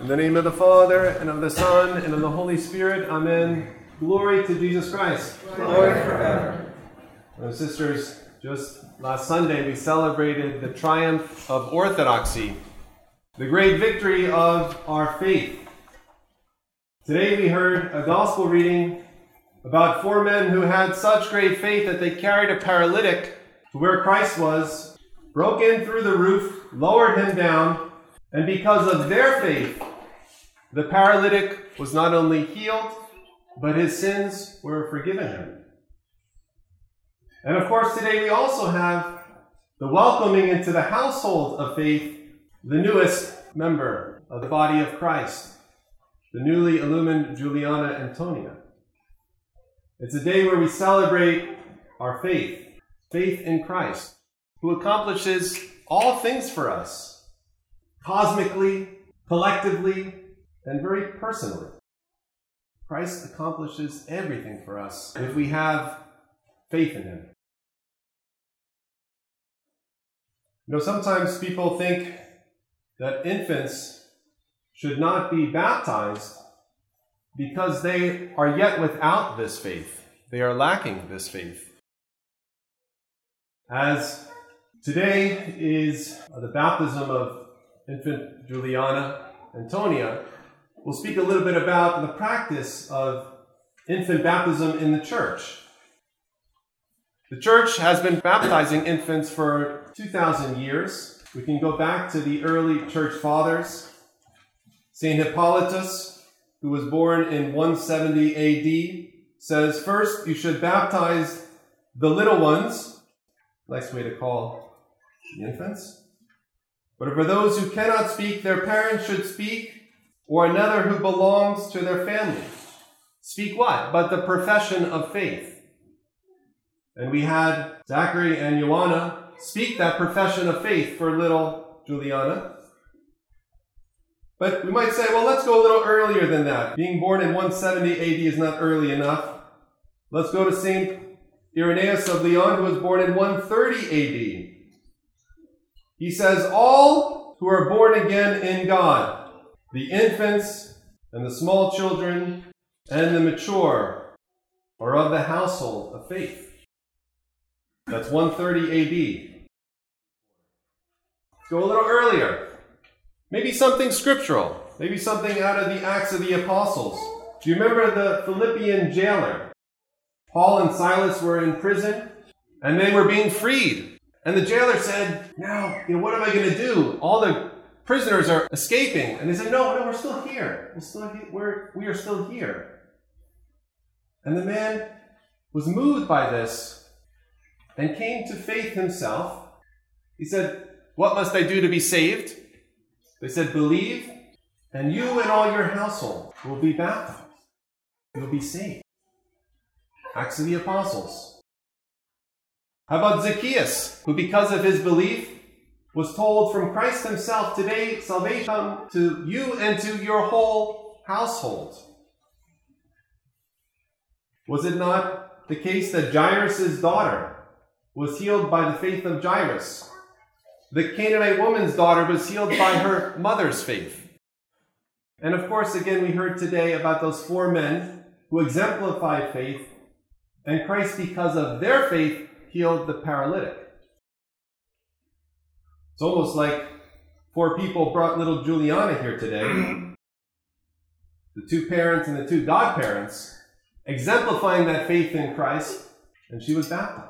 In the name of the Father, and of the Son, and of the Holy Spirit, Amen. Glory to Jesus Christ. Glory forever. Brothers and sisters, just last Sunday we celebrated the triumph of orthodoxy, the great victory of our faith. Today we heard a gospel reading about 4 men who had such great faith that they carried a paralytic to where Christ was, broke in through the roof, lowered him down, and because of their faith, the paralytic was not only healed, but his sins were forgiven him. And of course, today we also have the welcoming into the household of faith, the newest member of the body of Christ, the newly illumined Juliana Antonia. It's a day where we celebrate our faith in Christ, who accomplishes all things for us, cosmically, collectively, and very personally. Christ accomplishes everything for us if we have faith in him. You know, sometimes people think that infants should not be baptized because they are yet without this faith. They are lacking this faith. As today is the baptism of infant Juliana Antonia, we'll speak a little bit about the practice of infant baptism in the church. The church has been baptizing infants for 2,000 years. We can go back to the early church fathers. St. Hippolytus, who was born in 170 AD, says, first you should baptize the little ones. Nice way to call the infants. But for those who cannot speak, their parents should speak, or another who belongs to their family. Speak what? But the profession of faith. And we had Zachary and Joanna speak that profession of faith for little Juliana. But we might say, well, let's go a little earlier than that. Being born in 170 AD is not early enough. Let's go to St. Irenaeus of Lyon, who was born in 130 AD. He says, all who are born again in God, the infants and the small children and the mature, are of the household of faith. That's 130 AD. Let's go a little earlier. Maybe something scriptural. Maybe something out of the Acts of the Apostles. Do you remember the Philippian jailer? Paul and Silas were in prison, and they were being freed. And the jailer said, now, what am I going to do? All the prisoners are escaping. And they said, no, we're still here. We are still here. And the man was moved by this and came to faith himself. He said, what must I do to be saved? They said, believe, and you and all your household will be baptized. You'll be saved. Acts of the Apostles. How about Zacchaeus, who because of his belief was told from Christ himself, today salvation come to you and to your whole household. Was it not the case that Jairus' daughter was healed by the faith of Jairus? The Canaanite woman's daughter was healed by her mother's faith. And of course, again, we heard today about those 4 men who exemplified faith, and Christ, because of their faith, healed the paralytic. It's almost like 4 people brought little Juliana here today. The 2 parents and the 2 godparents, exemplifying that faith in Christ, and she was baptized.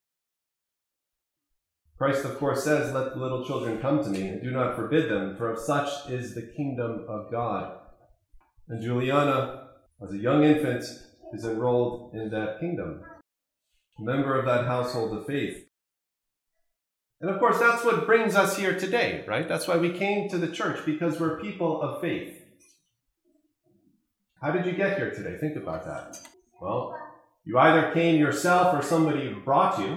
Christ, of course, says, let the little children come to me, and do not forbid them, for of such is the kingdom of God. And Juliana, as a young infant, is enrolled in that kingdom, a member of that household of faith. And of course, that's what brings us here today, right? That's why we came to the church, because we're people of faith. How did you get here today? Think about that. Well, you either came yourself or somebody brought you.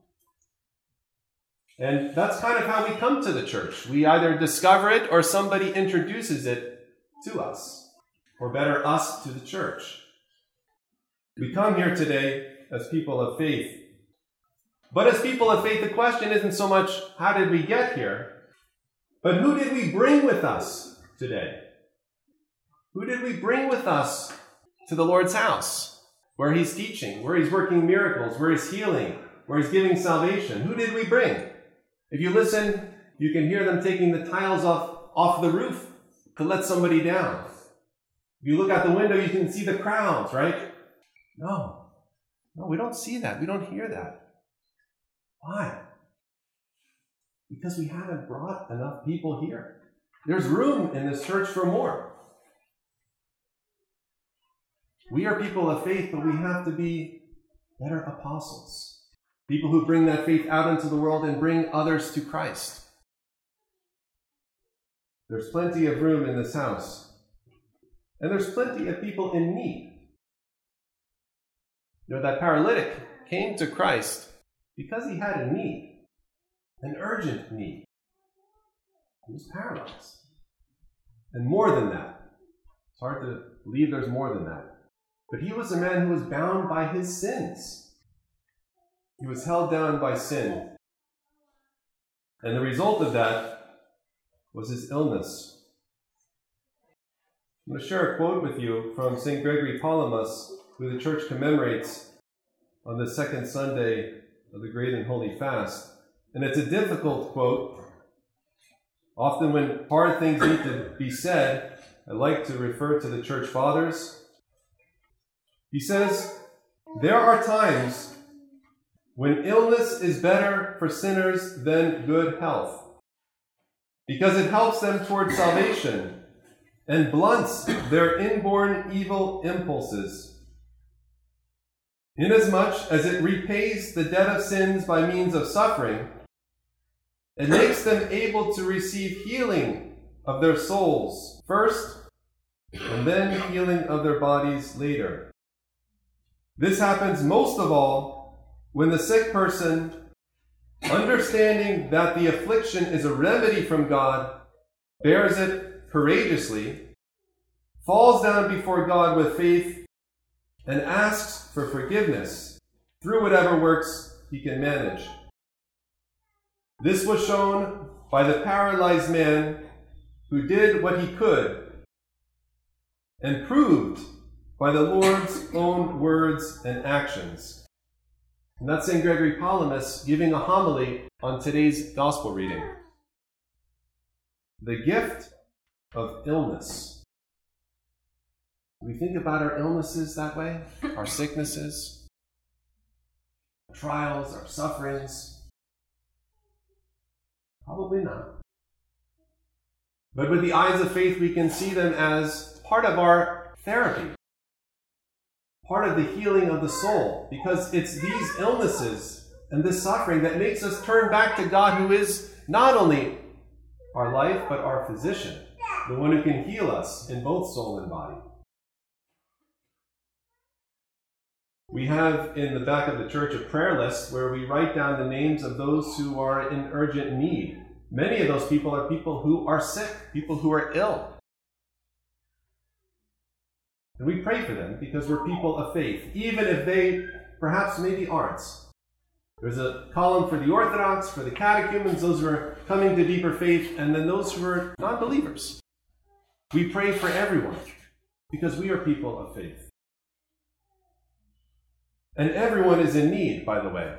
And that's kind of how we come to the church. We either discover it or somebody introduces it to us. Or better, us to the church. We come here today as people of faith. But as people of faith, the question isn't so much, how did we get here? But who did we bring with us today? Who did we bring with us to the Lord's house, where he's teaching, where he's working miracles, where he's healing, where he's giving salvation? Who did we bring? If you listen, you can hear them taking the tiles off the roof to let somebody down. If you look out the window, you can see the crowds, right? No, we don't see that. We don't hear that. Why? Because we haven't brought enough people here. There's room in this church for more. We are people of faith, but we have to be better apostles. People who bring that faith out into the world and bring others to Christ. There's plenty of room in this house. And there's plenty of people in need. You know, that paralytic came to Christ because he had a need, an urgent need. He was paralyzed. And more than that. It's hard to believe there's more than that. But he was a man who was bound by his sins. He was held down by sin. And the result of that was his illness. I'm going to share a quote with you from St. Gregory Palamas, who the church commemorates on the second Sunday of the Great and Holy Fast. And it's a difficult quote. Often when hard things need to be said, I like to refer to the church fathers. He says, "There are times when illness is better for sinners than good health, because it helps them toward salvation and blunts their inborn evil impulses, inasmuch as it repays the debt of sins by means of suffering, and makes them able to receive healing of their souls first, and then healing of their bodies later. This happens most of all when the sick person, understanding that the affliction is a remedy from God, bears it courageously, falls down before God with faith, and asks for forgiveness through whatever works he can manage. This was shown by the paralyzed man who did what he could, and proved by the Lord's own words and actions." And that's St. Gregory Palamas giving a homily on today's gospel reading. The gift of illness. Do we think about our illnesses that way? Our sicknesses, our trials, our sufferings? Probably not. But with the eyes of faith, we can see them as part of our therapy, part of the healing of the soul, because it's these illnesses and this suffering that makes us turn back to God, who is not only our life, but our physician, the one who can heal us in both soul and body. We have in the back of the church a prayer list where we write down the names of those who are in urgent need. Many of those people are people who are sick, people who are ill. And we pray for them because we're people of faith, even if they perhaps maybe aren't. There's a column for the Orthodox, for the catechumens, those who are coming to deeper faith, and then those who are non-believers. We pray for everyone because we are people of faith. And everyone is in need, by the way.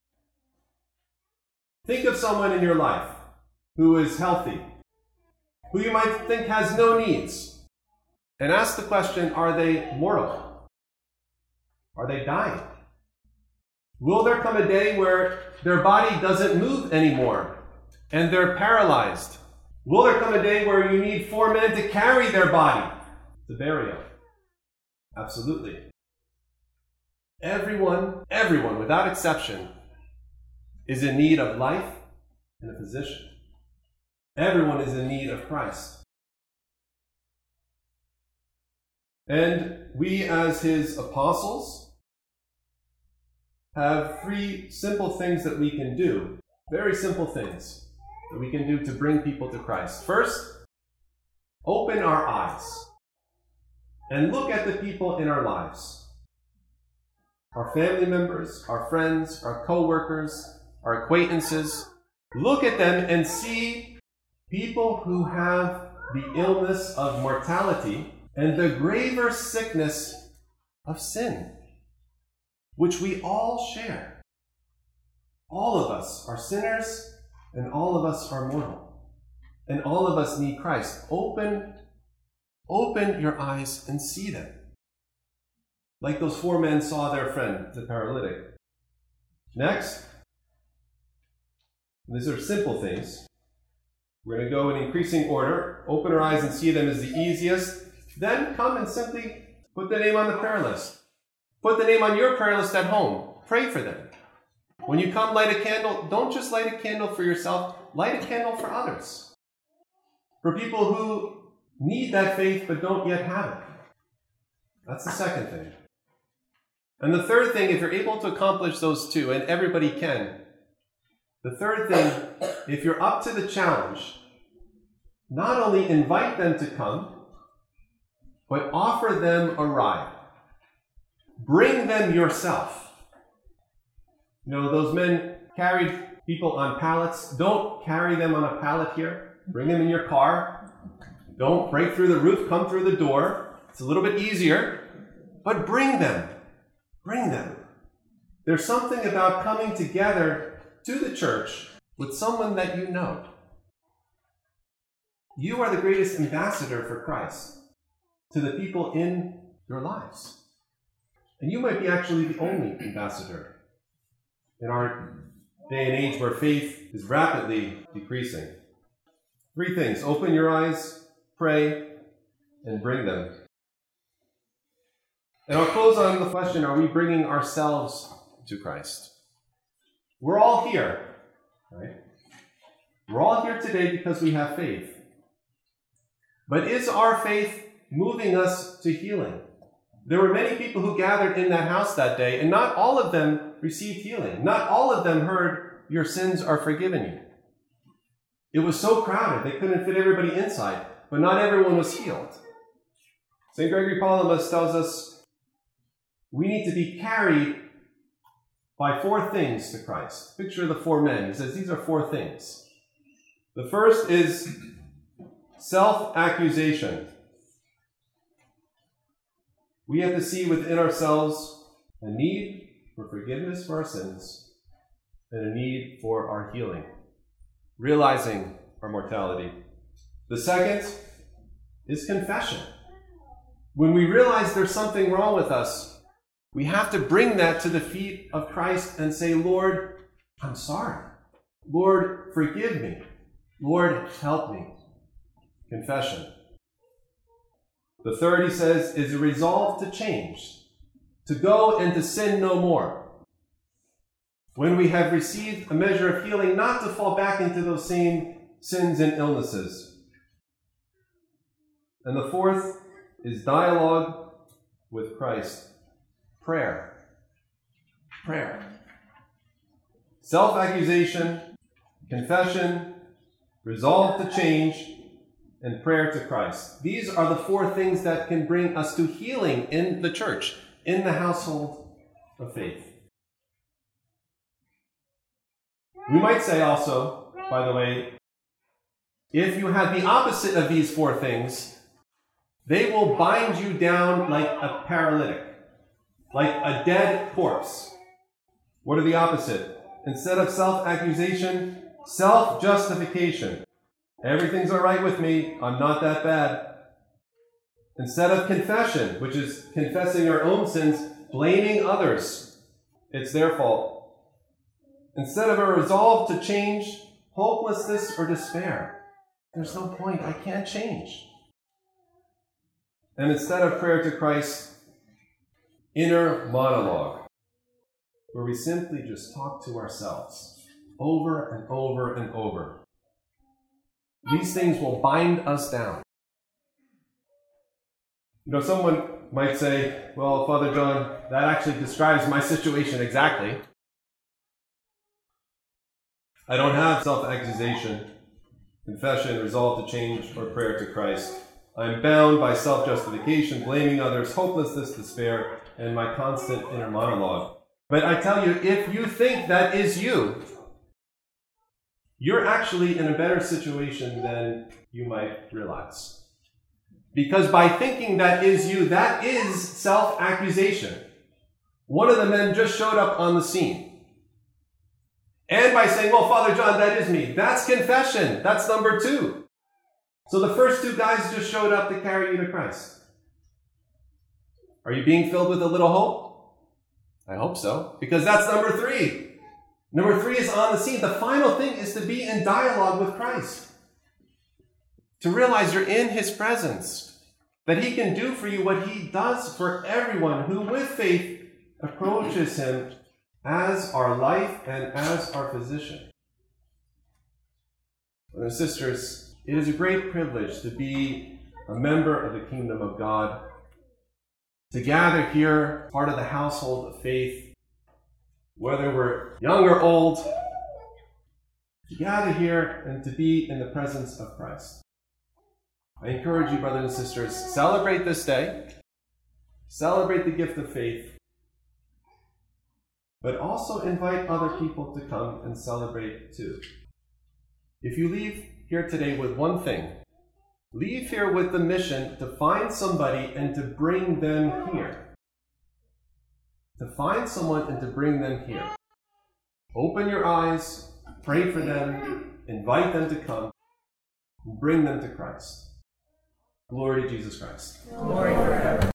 Think of someone in your life who is healthy, who you might think has no needs. And ask the question, are they mortal? Are they dying? Will there come a day where their body doesn't move anymore and they're paralyzed? Will there come a day where you need 4 men to carry their body to burial? Absolutely. Everyone, without exception, is in need of life and a physician. Everyone is in need of Christ. And we, as his apostles, have 3 simple things that we can do. Very simple things that we can do to bring people to Christ. First, open our eyes and look at the people in our lives. Our family members, our friends, our co-workers, our acquaintances. Look at them and see people who have the illness of mortality, and the graver sickness of sin, which we all share. All of us are sinners, and all of us are mortal, and all of us need Christ. Open your eyes and see them. Like those 4 men saw their friend, the paralytic. Next, these are simple things. We're going to go in increasing order. Open our eyes and see them is the easiest. Then come and simply put the name on the prayer list. Put the name on your prayer list at home. Pray for them. When you come light a candle, don't just light a candle for yourself. Light a candle for others. For people who need that faith but don't yet have it. That's the second thing. And the third thing, if you're able to accomplish those 2, and everybody can, the third thing, if you're up to the challenge, not only invite them to come, but offer them a ride. Bring them yourself. You know, those men carried people on pallets. Don't carry them on a pallet here. Bring them in your car. Don't break through the roof, come through the door. It's a little bit easier, but bring them. Bring them. There's something about coming together to the church with someone that you know. You are the greatest ambassador for Christ to the people in your lives. And you might be actually the only ambassador in our day and age where faith is rapidly decreasing. 3 things. Open your eyes, pray, and bring them. And I'll close on the question, are we bringing ourselves to Christ? We're all here, right? We're all here today because we have faith. But is our faith moving us to healing? There were many people who gathered in that house that day, and not all of them received healing. Not all of them heard, your sins are forgiven you. It was so crowded, they couldn't fit everybody inside, but not everyone was healed. St. Gregory Palamas tells us we need to be carried by 4 things to Christ. Picture the 4 men. He says these are 4 things. The first is self-accusation. We have to see within ourselves a need for forgiveness for our sins and a need for our healing, realizing our mortality. The second is confession. When we realize there's something wrong with us, we have to bring that to the feet of Christ and say, Lord, I'm sorry. Lord, forgive me. Lord, help me. Confession. The third, he says, is a resolve to change, to go and to sin no more. When we have received a measure of healing, not to fall back into those same sins and illnesses. And the fourth is dialogue with Christ. Prayer. Prayer. Self-accusation, confession, resolve to change, and prayer to Christ. These are the 4 things that can bring us to healing in the church, in the household of faith. We might say also, by the way, if you had the opposite of these 4 things, they will bind you down like a paralytic, like a dead corpse. What are the opposite? Instead of self-accusation, self-justification. Everything's all right with me. I'm not that bad. Instead of confession, which is confessing our own sins, blaming others. It's their fault. Instead of a resolve to change, hopelessness or despair. There's no point. I can't change. And instead of prayer to Christ, inner monologue, where we simply just talk to ourselves over and over and over. These things will bind us down. You know, someone might say, well, Father John, that actually describes my situation exactly. I don't have self-accusation, confession, resolve to change, or prayer to Christ. I'm bound by self-justification, blaming others, hopelessness, despair, and my constant inner monologue. But I tell you, if you think that is you, you're actually in a better situation than you might realize. Because by thinking that is you, that is self-accusation. One of the men just showed up on the scene. And by saying, well, Father John, that is me. That's confession. That's number 2. So the first 2 guys just showed up to carry you to Christ. Are you being filled with a little hope? I hope so. Because that's number 3. Number 3 is on the scene. The final thing is to be in dialogue with Christ. To realize you're in his presence. That he can do for you what he does for everyone who with faith approaches him as our life and as our physician. Brothers and sisters, it is a great privilege to be a member of the kingdom of God, to gather here, part of the household of faith, whether we're young or old, to gather here and to be in the presence of Christ. I encourage you, brothers and sisters, celebrate this day, celebrate the gift of faith, but also invite other people to come and celebrate too. If you leave here today with one thing, leave here with the mission to find somebody and to bring them here. To find someone and to bring them here. Open your eyes, pray for them, invite them to come, and bring them to Christ. Glory to Jesus Christ. Glory forever.